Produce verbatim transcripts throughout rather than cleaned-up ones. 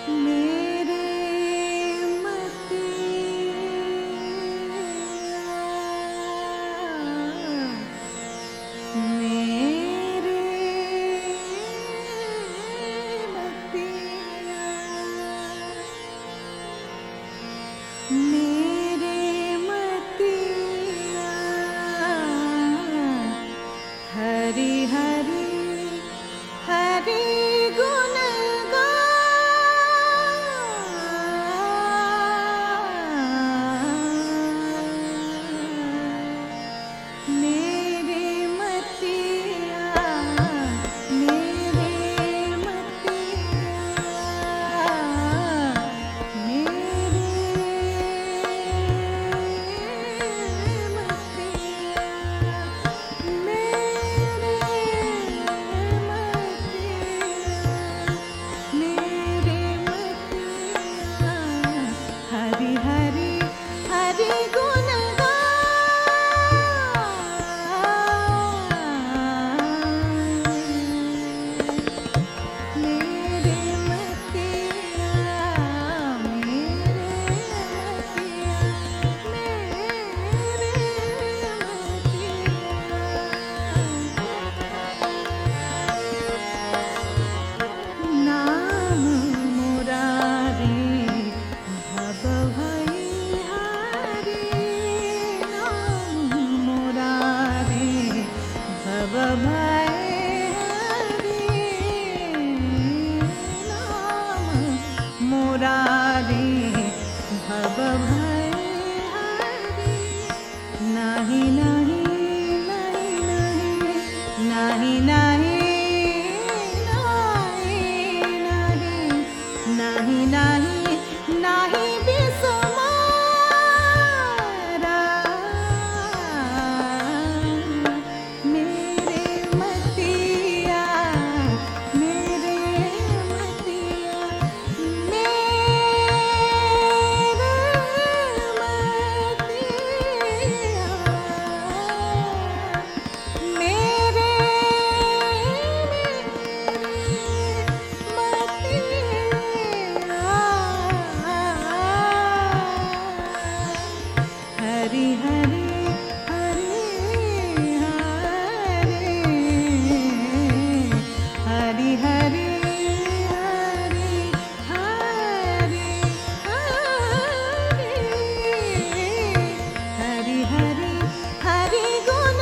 मेरे मतिया मेरे मतिया मेरे मतिया हरि हरि हरि गुण मेरे मतिया मेरे मतिया मेरे मतिया मेरे मतिया मेरे मतिया हरि हरि हरि गुण मेरे मतिया मेरे मतिया मेरे मतिया नाम मुरारी भव भयहारी नाम मुरारी भव भयहारी नाम मुरारी भव भयहारी नाही नाही नाही नाही नाही नाही नाही नाही बिसमारा मेरे मतिया मेरे मतिया मेरे मतिया मेरे हरि हरि हरि हरि हरि हरि हरि हरि हरि हरि गुण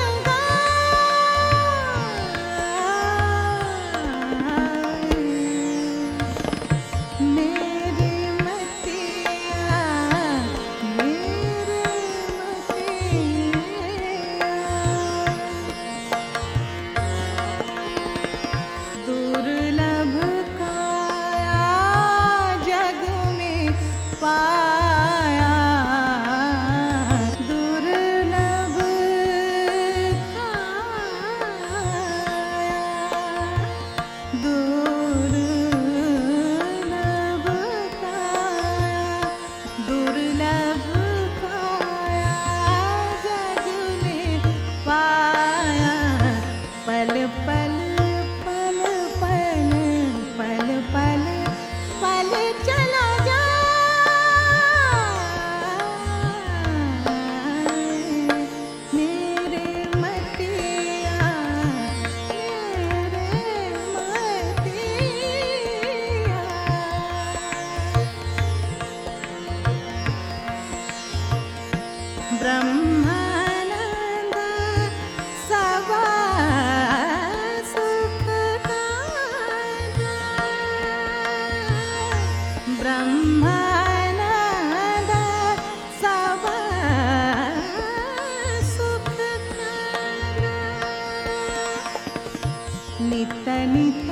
मेरे मतिया मेरे मतिया दुर्लभ काया जग में पाया दुर्लभ काया दुर्लभ काया दुर्लभ काया जग में पाया पल पल पल पल पल पल पल चला जाए मेरे मतिया मेरे मतिया ब्रह्मानंद सवा सुख दाता ब्रह्मानंद सवा सुख दाता नित नित